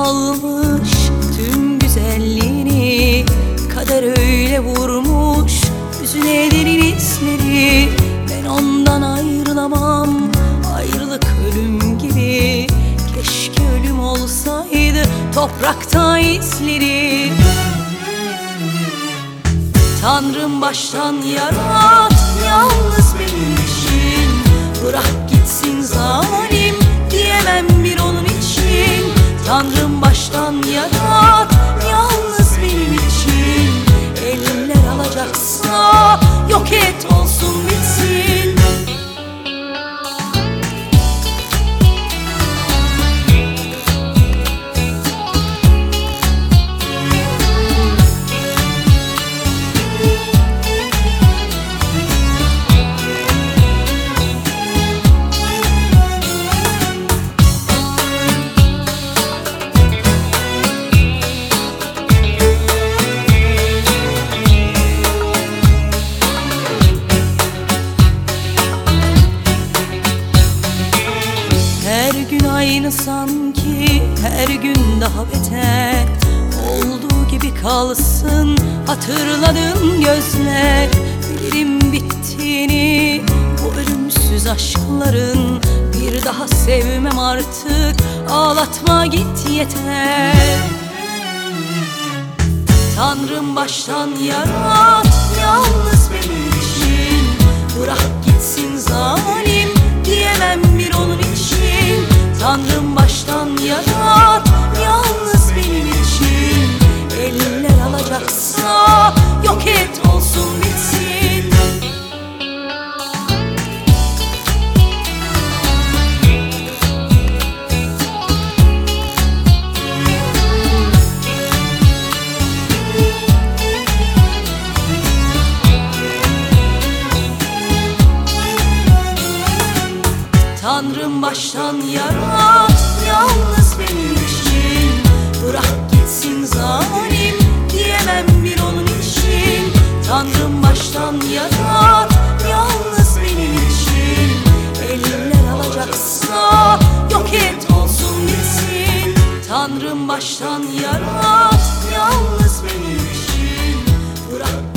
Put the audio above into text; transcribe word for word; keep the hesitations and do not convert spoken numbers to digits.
almış tüm güzelliğini, kader öyle vurmuş yüzüne derin izleri. Ben ondan ayrılamam, ayrılık ölüm gibi. Keşke ölüm olsaydı toprakta izleri. Tanrım baştan yarat yalnız benim için, bırak gitsin zalim diyemem bir onun için. Tanrım baştan yarat yalnız benim için, eller alacaksa yok et olsun bitsin. Her gün aynı sanki, her gün daha beter. Olduğu gibi kalsın hatırladığım gözler. Bilirim bittiğini bu ölümsüz aşkların, bir daha sevmem artık, ağlatma git yeter. Tanrım baştan yarat yalnız benim için, bırak gitsin zalim diyemem bir onun için. Tanrım baştan yarat yalnız benim için, eller alacaksa yok et olsun bitsin. Tanrım baştan yarat yalnız benim için, bırak gitsin zalim diyemem bir onun için. Tanrım baştan yarat yalnız benim için, eller alacaksa yok et olsun bitsin. Tanrım baştan yarat yalnız benim için, bırak